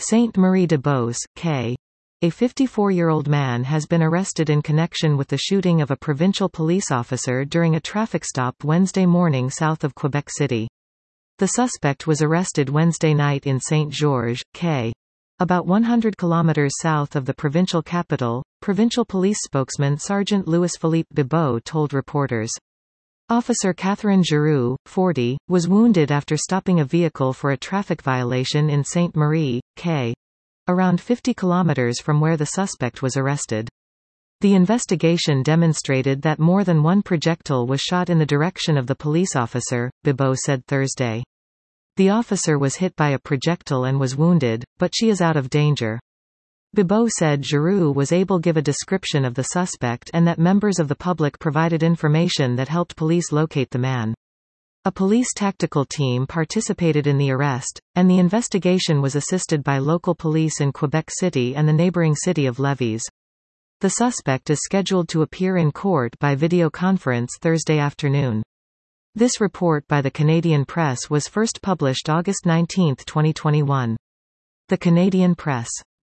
Sainte-Marie-de-Beauce, K. A 54-year-old man has been arrested in connection with the shooting of a provincial police officer during a traffic stop Wednesday morning south of Quebec City. The suspect was arrested Wednesday night in Saint-Georges, K. About 100 kilometers south of the provincial capital, provincial police spokesman Sergeant Louis-Philippe Bibeau told reporters. Officer Catherine Giroux, 40, was wounded after stopping a vehicle for a traffic violation in Sainte-Marie, K. around 50 kilometers from where the suspect was arrested. The investigation demonstrated that more than one projectile was shot in the direction of the police officer, Bibeau said Thursday. The officer was hit by a projectile and was wounded, but she is out of danger. Bibeau said Giroux was able to give a description of the suspect and that members of the public provided information that helped police locate the man. A police tactical team participated in the arrest, and the investigation was assisted by local police in Quebec City and the neighboring city of Lévis. The suspect is scheduled to appear in court by video conference Thursday afternoon. This report by the Canadian Press was first published August 19, 2021. The Canadian Press.